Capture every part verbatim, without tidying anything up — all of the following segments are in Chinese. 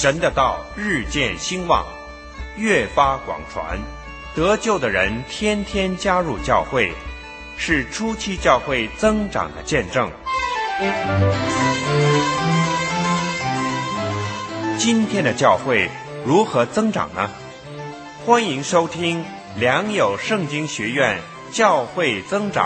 神的道日渐兴旺，越发广传，得救的人天天加入教会，是初期教会增长的见证。今天的教会如何增长呢？欢迎收听良友圣经学院教会增长。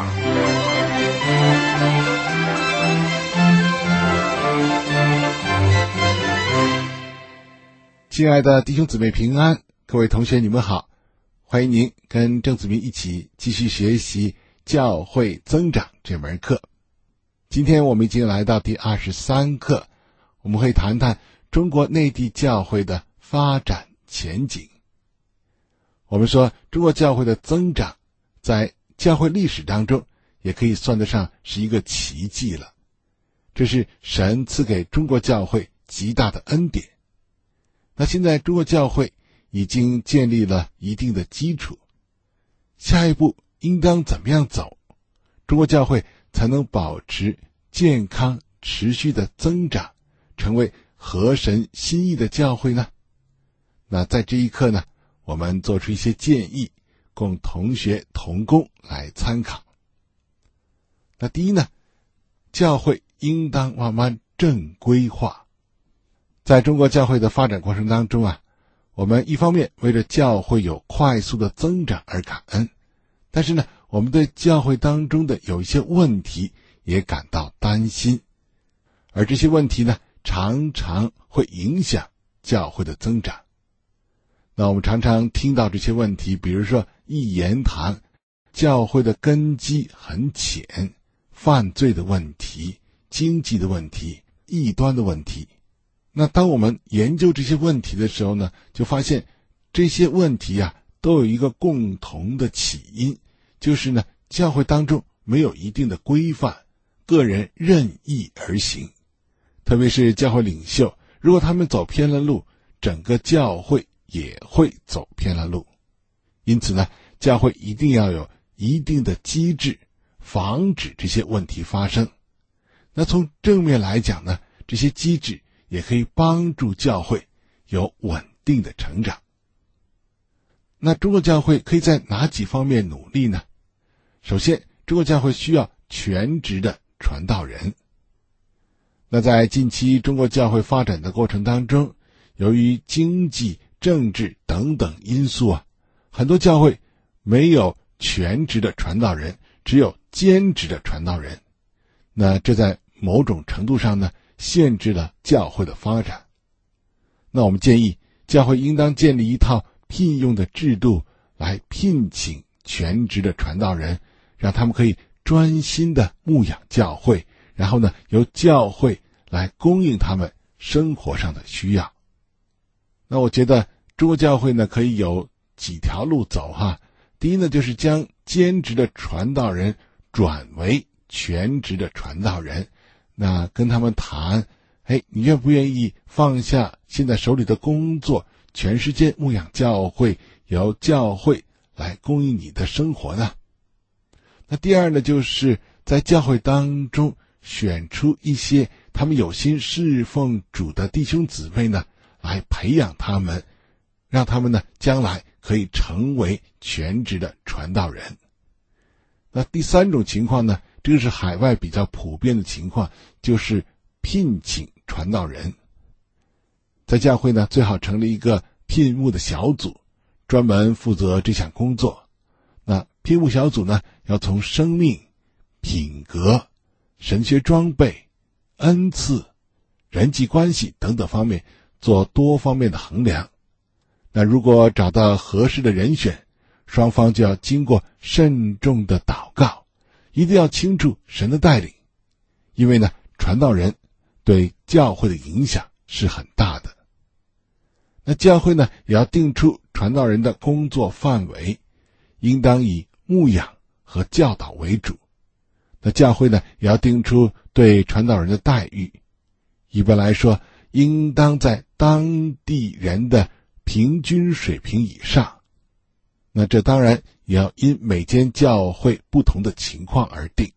亲爱的弟兄姊妹平安，各位同学你们好，欢迎您跟郑子明一起继续学习教会增长这门课。今天我们已经来到第二十三课，我们会谈谈中国内地教会的发展前景。我们说中国教会的增长在教会历史当中也可以算得上是一个奇迹了，这是神赐给中国教会极大的恩典。那现在中国教会已经建立了一定的基础，下一步应当怎么样走，中国教会才能保持健康持续的增长，成为合神心意的教会呢？那在这一课呢，我们做出一些建议，供同学同工来参考。那第一呢，教会应当慢慢正规化。在中国教会的发展过程当中啊，我们一方面为了教会有快速的增长而感恩，但是呢，我们对教会当中的有一些问题也感到担心，而这些问题呢，常常会影响教会的增长。那我们常常听到这些问题，比如说一言堂，教会的根基很浅，犯罪的问题，经济的问题，异端的问题。那当我们研究这些问题的时候呢，就发现这些问题啊，都有一个共同的起因，就是呢，教会当中没有一定的规范，个人任意而行。特别是教会领袖，如果他们走偏了路，整个教会也会走偏了路。因此呢，教会一定要有一定的机制，防止这些问题发生。那从正面来讲呢，这些机制也可以帮助教会有稳定的成长。那中国教会可以在哪几方面努力呢？首先，中国教会需要全职的传道人。那在近期中国教会发展的过程当中，由于经济、政治等等因素啊，很多教会没有全职的传道人，只有兼职的传道人。那这在某种程度上呢，限制了教会的发展。那我们建议教会应当建立一套聘用的制度，来聘请全职的传道人，让他们可以专心的牧养教会，然后呢，由教会来供应他们生活上的需要。那我觉得中国教会呢，可以有几条路走哈。第一呢，就是将兼职的传道人转为全职的传道人。那跟他们谈，哎，你愿不愿意放下现在手里的工作，全时间牧养教会，由教会来供应你的生活呢？那第二呢，就是在教会当中选出一些他们有心侍奉主的弟兄姊妹呢，来培养他们，让他们呢将来可以成为全职的传道人。那第三种情况呢，这个是海外比较普遍的情况，就是聘请传道人。在教会呢，最好成立一个聘牧的小组，专门负责这项工作。那聘牧小组呢，要从生命、品格、神学装备、恩赐、人际关系等等方面做多方面的衡量。那如果找到合适的人选，双方就要经过慎重的祷告，一定要清楚神的带领。因为呢，传道人对教会的影响是很大的。那教会呢，也要定出传道人的工作范围，应当以牧养和教导为主。那教会呢，也要定出对传道人的待遇。一般来说，应当在当地人的平均水平以上。那这当然也要因每间教会不同的情况而定。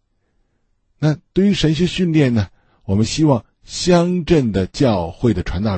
那对于神学训练呢，我们希望乡镇的教会的传道人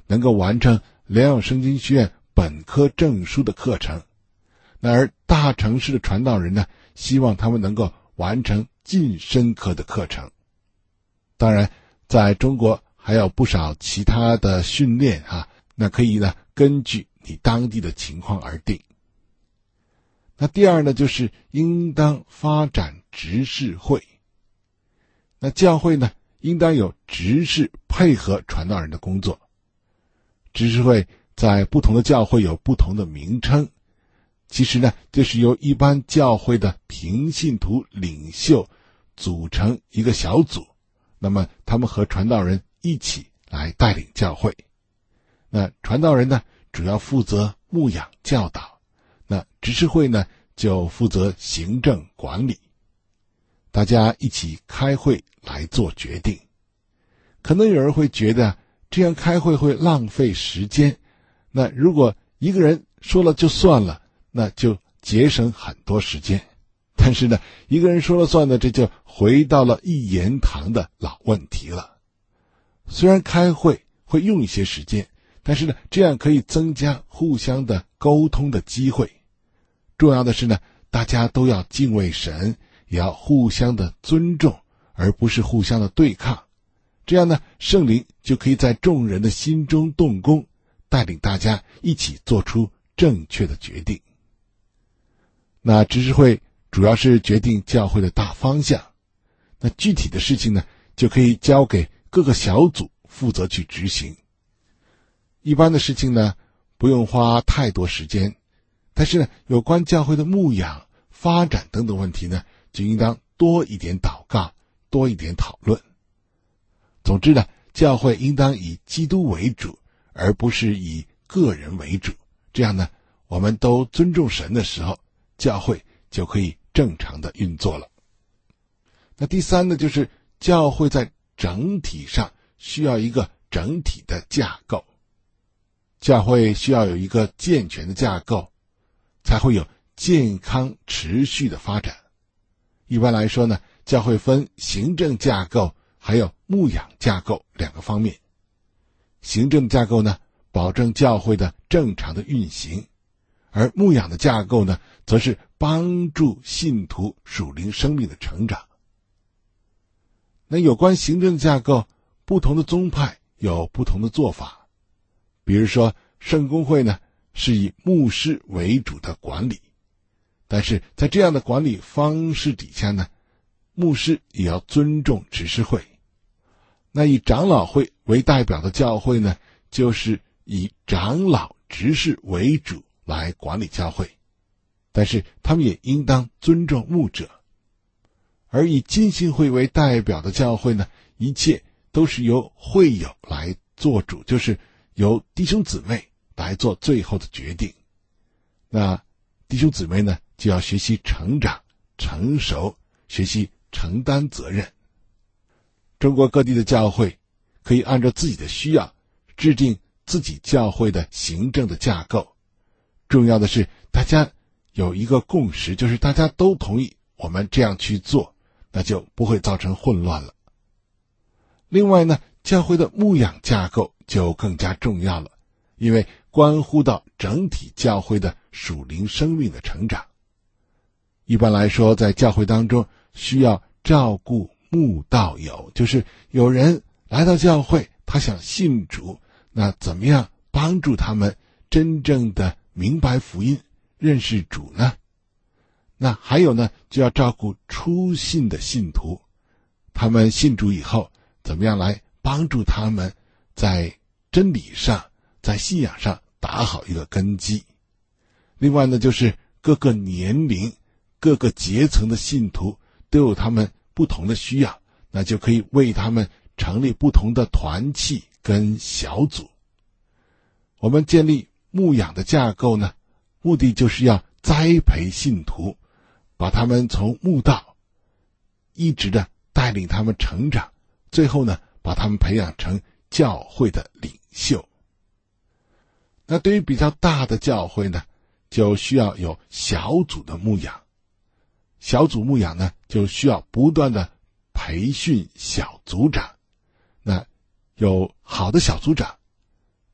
能够完成疗养圣经学院本科证书的课程。那而大城市的传道人呢，希望他们能够完成晋升科的课程。当然在中国还有不少其他的训练啊，那可以呢根据你当地的情况而定。那第二呢，就是应当发展执事会。那教会呢，应当有执事配合传道人的工作。执事会在不同的教会有不同的名称，其实呢，就是由一般教会的平信徒领袖组成一个小组，那么他们和传道人一起来带领教会。那传道人呢，主要负责牧养教导，那执事会呢，就负责行政管理。大家一起开会来做决定。可能有人会觉得这样开会会浪费时间，那如果一个人说了就算了，那就节省很多时间。但是呢，一个人说了算呢，这就回到了一言堂的老问题了。虽然开会会用一些时间，但是呢，这样可以增加互相的沟通的机会。重要的是呢，大家都要敬畏神，也要互相的尊重，而不是互相的对抗。这样呢，圣灵就可以在众人的心中动工，带领大家一起做出正确的决定。那执事会主要是决定教会的大方向，那具体的事情呢，就可以交给各个小组负责去执行。一般的事情呢，不用花太多时间，但是呢，有关教会的牧养、发展等等问题呢，就应当多一点祷告，多一点讨论。总之呢，教会应当以基督为主，而不是以个人为主。这样呢，我们都尊重神的时候，教会就可以正常的运作了。那第三呢，就是教会在整体上需要一个整体的架构。教会需要有一个健全的架构，才会有健康持续的发展。一般来说呢，教会分行政架构还有牧养架构两个方面。行政架构呢，保证教会的正常的运行，而牧养的架构呢，则是帮助信徒属灵生命的成长。那有关行政架构，不同的宗派有不同的做法。比如说圣公会呢，是以牧师为主的管理，但是在这样的管理方式底下呢，牧师也要尊重执事会。那以长老会为代表的教会呢，就是以长老执事为主来管理教会，但是他们也应当尊重牧者。而以浸信会为代表的教会呢，一切都是由会友来做主，就是由弟兄姊妹来做最后的决定。那弟兄姊妹呢，就要学习成长、成熟，学习承担责任。中国各地的教会可以按照自己的需要制定自己教会的行政的架构。重要的是大家有一个共识，就是大家都同意我们这样去做，那就不会造成混乱了。另外呢，教会的牧养架构就更加重要了，因为关乎到整体教会的属灵生命的成长。一般来说，在教会当中需要照顾牧道友，就是有人来到教会，他想信主，那怎么样帮助他们真正的明白福音，认识主呢？那还有呢，就要照顾初信的信徒，他们信主以后，怎么样来帮助他们在真理上，在信仰上打好一个根基。另外呢，就是各个年龄、各个阶层的信徒都有他们不同的需要，那就可以为他们成立不同的团契跟小组。我们建立牧养的架构呢，目的就是要栽培信徒，把他们从慕道一直的带领他们成长，最后呢，把他们培养成教会的领袖。那对于比较大的教会呢，就需要有小组的牧养。小组牧养呢，就需要不断的培训小组长。那有好的小组长，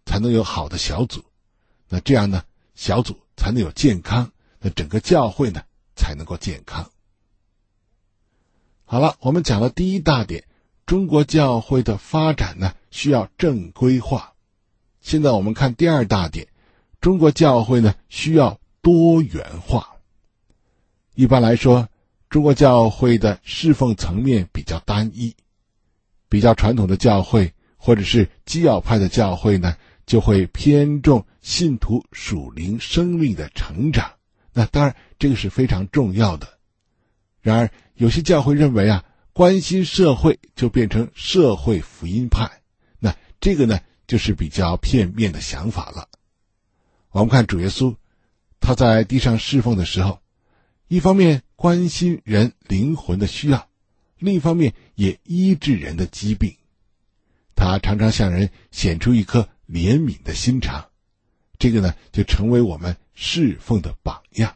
才能有好的小组，那这样呢，小组才能有健康，那整个教会呢才能够健康。好了，我们讲了第一大点，中国教会的发展呢需要正规化。现在我们看第二大点，中国教会呢需要多元化。一般来说，中国教会的侍奉层面比较单一，比较传统的教会或者是基要派的教会呢，就会偏重信徒属灵生命的成长。那当然这个是非常重要的。然而有些教会认为啊，关心社会就变成社会福音派，那这个呢就是比较片面的想法了。我们看主耶稣，他在地上侍奉的时候，一方面关心人灵魂的需要，另一方面也医治人的疾病。他常常向人显出一颗怜悯的心肠，这个呢就成为我们侍奉的榜样。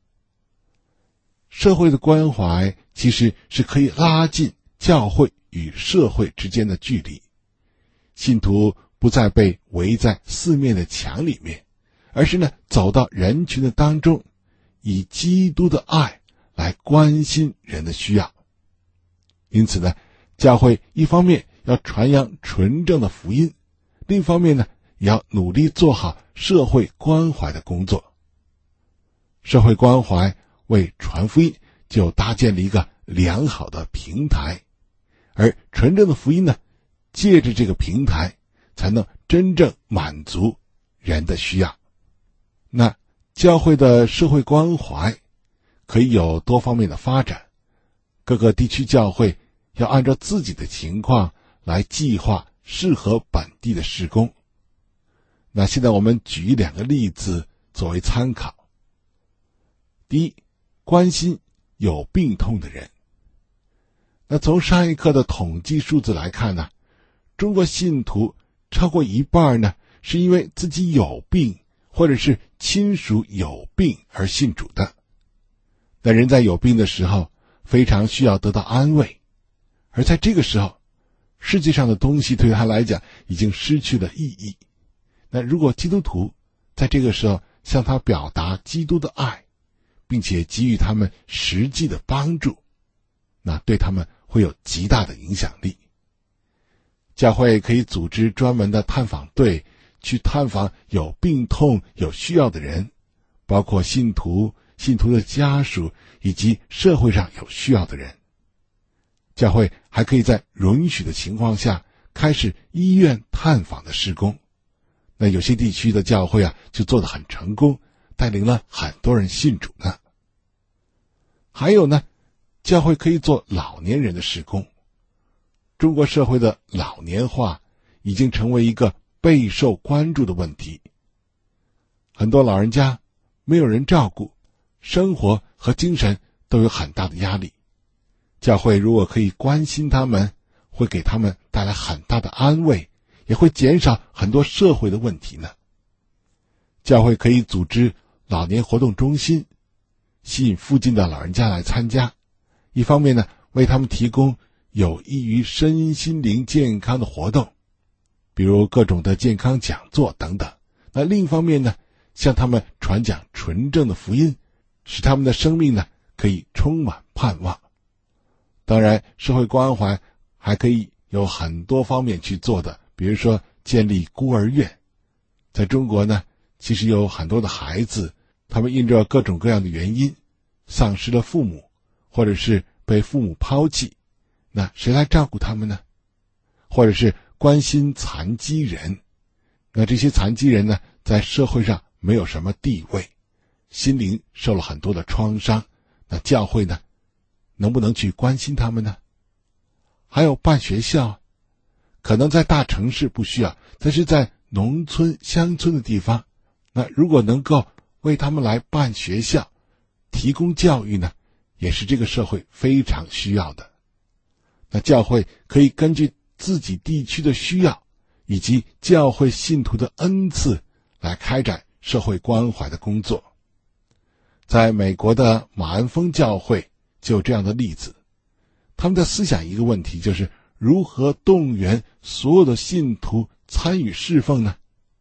社会的关怀其实是可以拉近教会与社会之间的距离，信徒不再被围在四面的墙里面，而是呢走到人群的当中，以基督的爱来关心人的需要。因此呢，教会一方面要传扬纯正的福音，另一方面呢也要努力做好社会关怀的工作。社会关怀为传福音就搭建了一个良好的平台，而纯正的福音呢，借着这个平台才能真正满足人的需要。那教会的社会关怀可以有多方面的发展，各个地区教会要按照自己的情况来计划适合本地的事工。那现在我们举两个例子作为参考。第一，关心有病痛的人。那从上一课的统计数字来看呢，中国信徒超过一半呢是因为自己有病或者是亲属有病而信主的。那人在有病的时候非常需要得到安慰，而在这个时候，世界上的东西对他来讲已经失去了意义。那如果基督徒在这个时候向他表达基督的爱，并且给予他们实际的帮助，那对他们会有极大的影响力。教会可以组织专门的探访队，去探访有病痛有需要的人，包括信徒、信徒的家属以及社会上有需要的人。教会还可以在允许的情况下开始医院探访的事工。那有些地区的教会啊就做得很成功，带领了很多人信主呢。还有呢，教会可以做老年人的事工。中国社会的老年化已经成为一个备受关注的问题。很多老人家没有人照顾，生活和精神都有很大的压力。教会如果可以关心他们，会给他们带来很大的安慰，也会减少很多社会的问题呢。教会可以组织老年活动中心，吸引附近的老人家来参加，一方面呢为他们提供有益于身心灵健康的活动，比如各种的健康讲座等等。那另一方面呢，向他们传讲纯正的福音，使他们的生命呢可以充满盼望。当然，社会关怀还可以有很多方面去做的，比如说建立孤儿院。在中国呢，其实有很多的孩子，他们因着各种各样的原因丧失了父母，或者是被父母抛弃，那谁来照顾他们呢？或者是关心残疾人，那这些残疾人呢在社会上没有什么地位，心灵受了很多的创伤，那教会呢能不能去关心他们呢？还有办学校，可能在大城市不需要，但是在农村乡村的地方，那如果能够为他们来办学校提供教育呢，也是这个社会非常需要的。那教会可以根据自己地区的需要以及教会信徒的恩赐来开展社会关怀的工作。在美国的马鞍峰教会就有这样的例子，他们在思想一个问题，就是如何动员所有的信徒参与侍奉呢？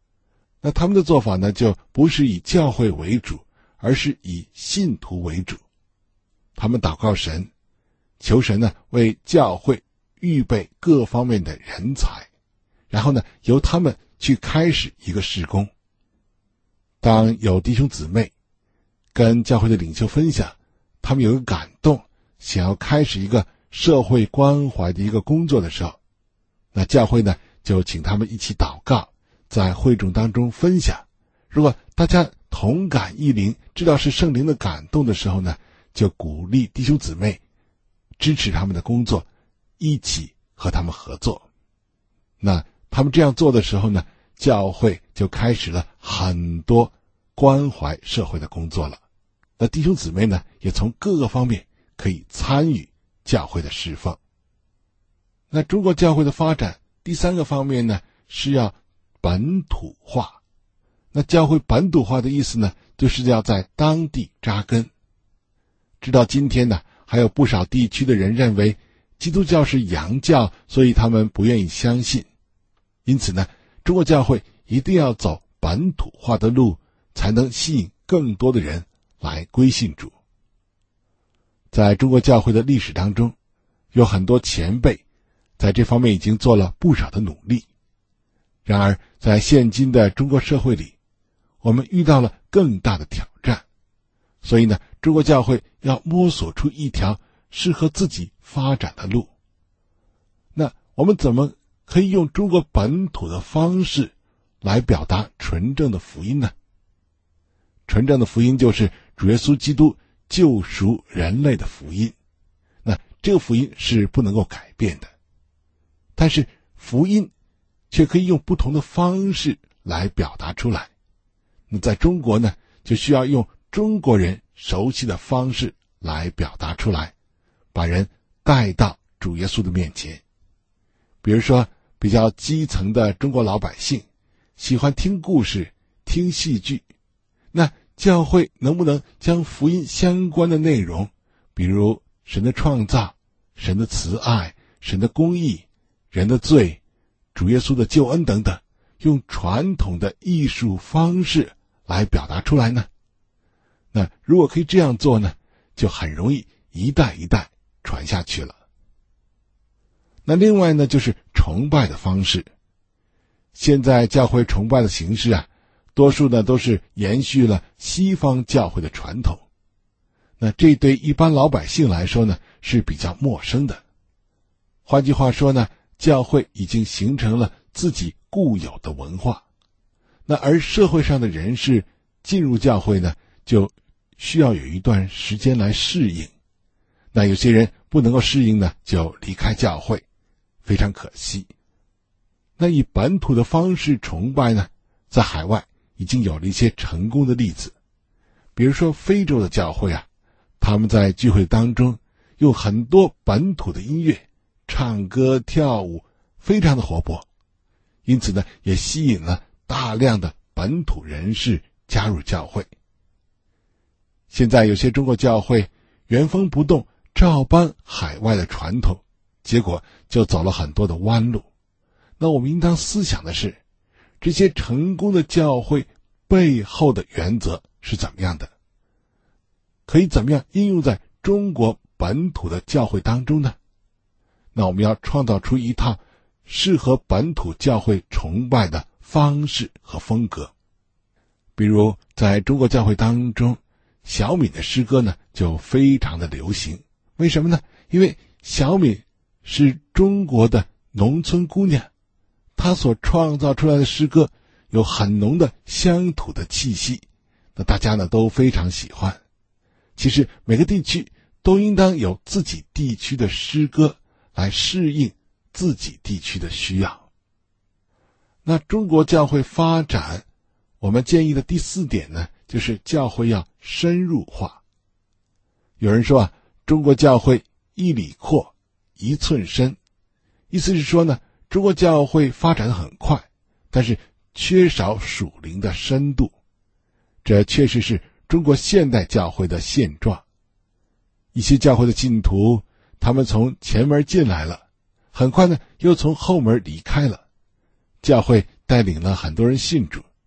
那他们的做法呢，就不是以教会为主，而是以信徒为主。他们祷告神，求神呢为教会预备各方面的人才，然后呢由他们去开始一个事工。当有弟兄姊妹跟教会的领袖分享，他们有一个感动，想要开始一个社会关怀的一个工作的时候，那教会呢就请他们一起祷告，在会众当中分享。如果大家同感一灵，知道是圣灵的感动的时候呢，就鼓励弟兄姊妹支持他们的工作，一起和他们合作。那他们这样做的时候呢，教会就开始了很多关怀社会的工作了。那弟兄姊妹呢，也从各个方面可以参与教会的侍奉。那中国教会的发展第三个方面呢，是要本土化。那教会本土化的意思呢，就是要在当地扎根。直到今天呢，还有不少地区的人认为基督教是洋教，所以他们不愿意相信。因此呢，中国教会一定要走本土化的路，才能吸引更多的人来归信主。在中国教会的历史当中，有很多前辈在这方面已经做了不少的努力。然而在现今的中国社会里，我们遇到了更大的挑战，所以呢，中国教会要摸索出一条适合自己发展的路。那我们怎么可以用中国本土的方式来表达纯正的福音呢？纯正的福音就是主耶稣基督救赎人类的福音。那这个福音是不能够改变的，但是福音却可以用不同的方式来表达出来。那在中国呢，就需要用中国人熟悉的方式来表达出来，把人带到主耶稣的面前。比如说比较基层的中国老百姓喜欢听故事、听戏剧，那教会能不能将福音相关的内容，比如神的创造、神的慈爱、神的公义、人的罪、主耶稣的救恩等等，用传统的艺术方式来表达出来呢？那如果可以这样做呢，就很容易一代一代传下去了。那另外呢，就是崇拜的方式。现在教会崇拜的形式啊，多数呢都是延续了西方教会的传统。那这对一般老百姓来说呢，是比较陌生的。换句话说呢，教会已经形成了自己固有的文化。那而社会上的人士进入教会呢，就需要有一段时间来适应。那有些人不能够适应呢，就离开教会，非常可惜。那以本土的方式崇拜呢，在海外已经有了一些成功的例子。比如说非洲的教会啊，他们在聚会当中用很多本土的音乐，唱歌跳舞，非常的活泼，因此呢，也吸引了大量的本土人士加入教会。现在有些中国教会原封不动照搬海外的传统，结果就走了很多的弯路。那我们应当思想的是，这些成功的教会背后的原则是怎么样的？可以怎么样应用在中国本土的教会当中呢？那我们要创造出一套适合本土教会崇拜的方式和风格。比如在中国教会当中，小敏的诗歌呢就非常的流行。为什么呢？因为小敏是中国的农村姑娘，她所创造出来的诗歌有很浓的乡土的气息，那大家呢都非常喜欢。其实每个地区都应当有自己地区的诗歌来适应自己地区的需要。那中国教会发展，我们建议的第四点呢，就是教会要深入化。有人说啊，中国教会一里阔，一寸深，意思是说呢，中国教会发展很快，但是缺少属灵的深度。这确实是中国现代教会的现状。一些教会的信徒，他们从前门进来了，很快呢又从后门离开了。教会带领了很多人信主，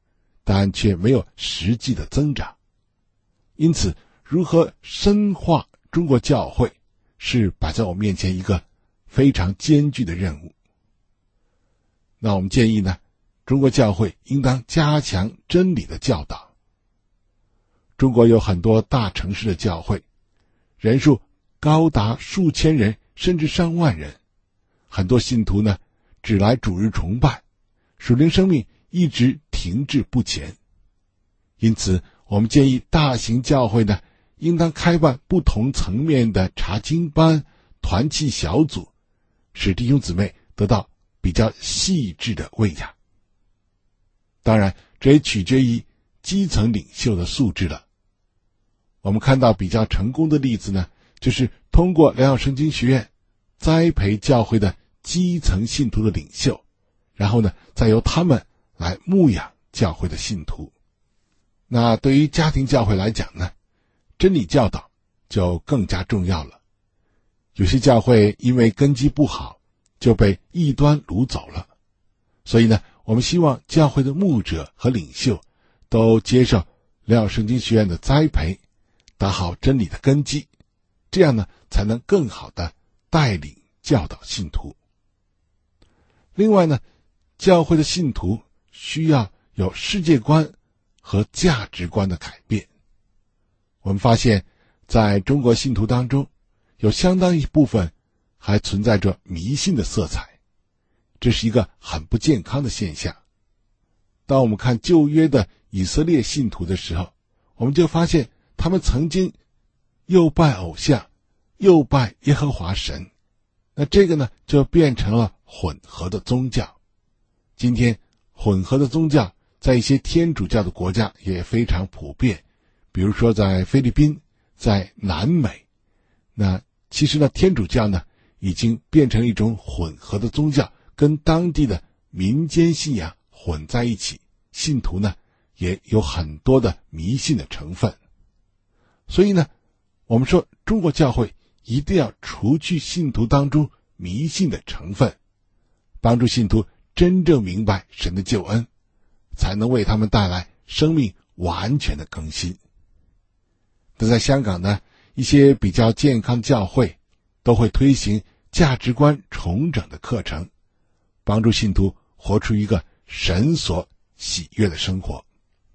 但却没有实际的增长。因此，如何深化中国教会，是摆在我面前一个非常艰巨的任务。那我们建议呢，中国教会应当加强真理的教导。中国有很多大城市的教会，人数高达数千人甚至上万人，很多信徒呢只来主日崇拜，属灵生命一直停滞不前。因此我们建议大型教会呢应当开办不同层面的查经班、团契小组，使弟兄姊妹得到比较细致的喂养。当然这也取决于基层领袖的素质了。我们看到比较成功的例子呢，就是通过良友圣经学院栽培教会的基层信徒的领袖，然后呢再由他们来牧养教会的信徒。那对于家庭教会来讲呢，真理教导就更加重要了。有些教会因为根基不好，就被异端掳走了。所以呢，我们希望教会的牧者和领袖都接受良友圣经学院的栽培，打好真理的根基，这样呢才能更好的带领教导信徒。另外呢，教会的信徒需要有世界观和价值观的改变。我们发现在中国信徒当中，有相当一部分还存在着迷信的色彩，这是一个很不健康的现象。当我们看旧约的以色列信徒的时候，我们就发现他们曾经又拜偶像又拜耶和华神，那这个呢就变成了混合的宗教。今天混合的宗教在一些天主教的国家也非常普遍，比如说在菲律宾，在南美。那其实呢，天主教呢已经变成一种混合的宗教，跟当地的民间信仰混在一起，信徒呢也有很多的迷信的成分。所以呢，我们说中国教会一定要除去信徒当中迷信的成分，帮助信徒真正明白神的救恩，才能为他们带来生命完全的更新。那在香港呢，一些比较健康的教会都会推行价值观重整的课程，帮助信徒活出一个神所喜悦的生活。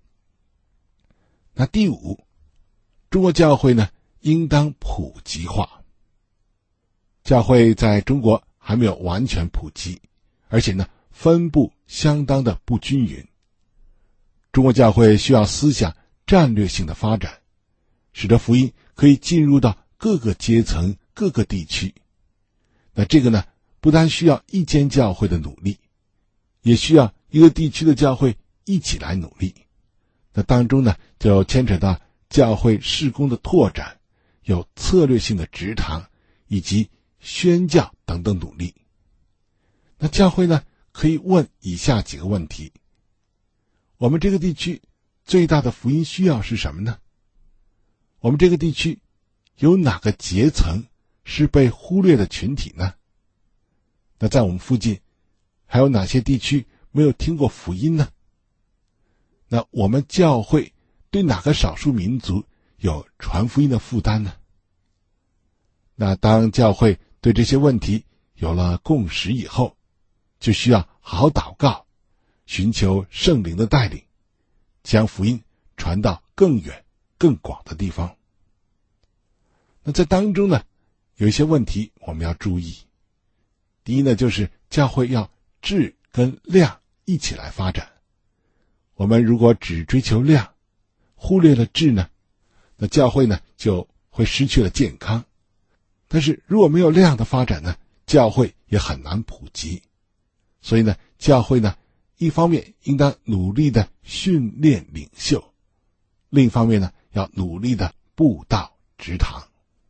那第五，中国教会呢应当普及化。教会在中国还没有完全普及，而且呢分布相当的不均匀。中国教会需要思想战略性的发展，使得福音可以进入到各个阶层、各个地区。那这个呢，不单需要一间教会的努力，也需要一个地区的教会一起来努力。那当中呢，就牵扯到教会事工的拓展，有策略性的植堂，以及宣教等等努力。那教会呢，可以问以下几个问题：我们这个地区最大的福音需要是什么呢？我们这个地区有哪个阶层是被忽略的群体呢？那在我们附近还有哪些地区没有听过福音呢？那我们教会对哪个少数民族有传福音的负担呢？那当教会对这些问题有了共识以后，就需要好好祷告，寻求圣灵的带领，将福音传到更远更广的地方。那在当中呢，有一些问题我们要注意。第一呢，就是教会要质跟量一起来发展。我们如果只追求量，忽略了质呢，那教会呢就会失去了健康。但是如果没有量的发展呢，教会也很难普及。所以呢，教会呢一方面应当努力的训练领袖，另一方面呢要努力的布道植堂。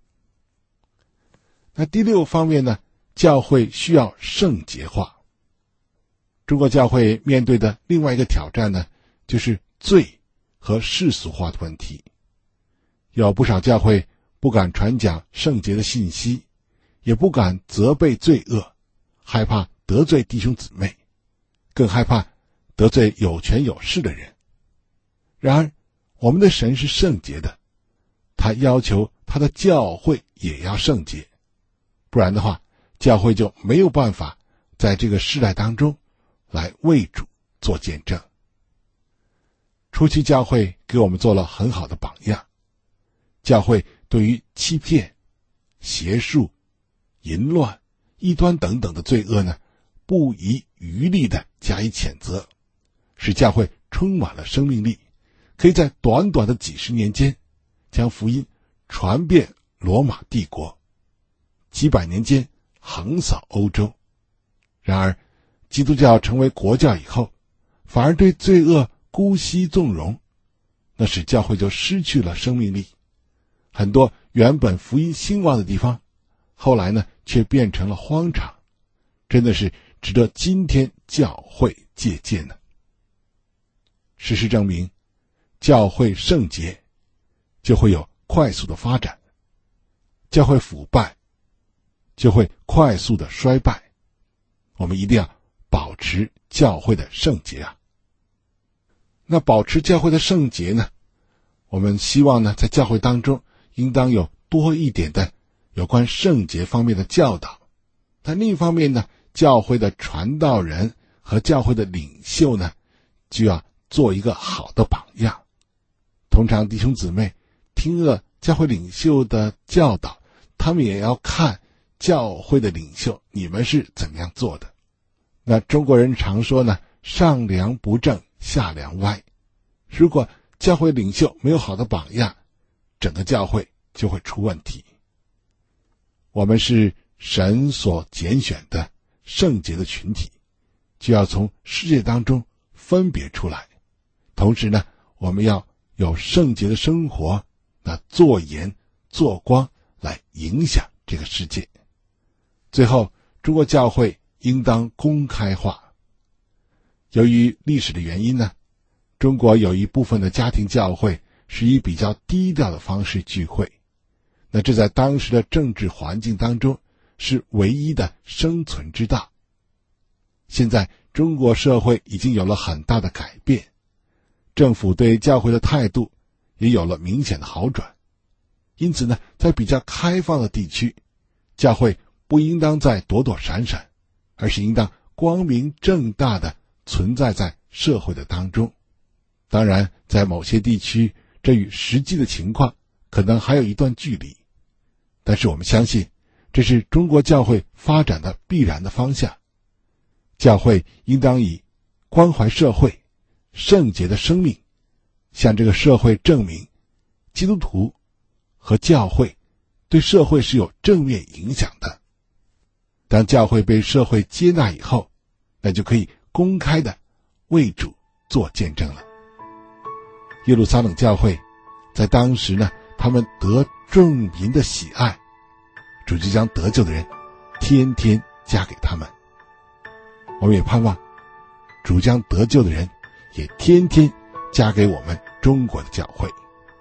那第六方面呢，教会需要圣洁化。中国教会面对的另外一个挑战呢，就是罪和世俗化的问题。有不少教会不敢传讲圣洁的信息，也不敢责备罪恶，害怕得罪弟兄姊妹，更害怕得罪有权有势的人。 然而我们的神是圣洁的，他要求他的教会也要圣洁，不然的话，教会就没有办法在这个世代当中来为主做见证。初期教会给我们做了很好的榜样，教会对于欺骗、邪术、淫乱、异端等等的罪恶呢，不遗余力地加以谴责，使教会充满了生命力，可以在短短的几十年间将福音传遍罗马帝国，几百年间横扫欧洲。然而基督教成为国教以后，反而对罪恶姑息纵容，那使教会就失去了生命力。很多原本福音兴旺的地方，后来呢却变成了荒场，真的是值得今天教会借鉴呢。事实证明，教会圣洁就会有快速的发展，教会腐败就会快速的衰败。我们一定要保持教会的圣洁啊。那保持教会的圣洁呢，我们希望呢在教会当中应当有多一点的有关圣洁方面的教导。但另一方面呢，教会的传道人和教会的领袖呢，就要做一个好的榜样。通常弟兄姊妹听了教会领袖的教导，他们也要看教会的领袖你们是怎么样做的。那中国人常说呢，上梁不正下梁歪，如果教会领袖没有好的榜样，整个教会就会出问题。我们是神所拣选的圣洁的群体，就要从世界当中分别出来，同时呢，我们要有圣洁的生活，那做盐做光来影响这个世界。最后，中国教会应当公开化。由于历史的原因呢，中国有一部分的家庭教会是以比较低调的方式聚会，那这在当时的政治环境当中是唯一的生存之道。现在中国社会已经有了很大的改变，政府对教会的态度也有了明显的好转，因此呢，在比较开放的地区，教会不应当再躲躲闪闪，而是应当光明正大的存在在社会的当中。当然，在某些地区，这与实际的情况可能还有一段距离，但是我们相信，这是中国教会发展的必然的方向。教会应当以关怀社会、圣洁的生命，向这个社会证明，基督徒和教会对社会是有正面影响的。当教会被社会接纳以后，那就可以公开的为主做见证了。耶路撒冷教会在当时呢，他们得众民的喜爱，主就将得救的人天天加给他们。我们也盼望主将得救的人也天天加给我们中国的教会。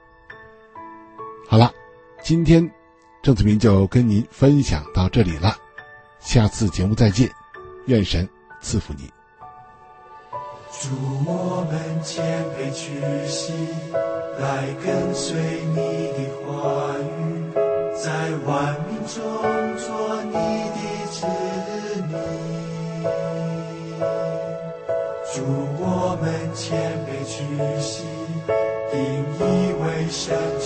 好了，今天郑子明就跟您分享到这里了，下次节目再见，愿神赐福你。 祝我们谦卑屈膝，来跟随你的话语，在万民中做你的子民。祝我们谦卑屈膝，引以为神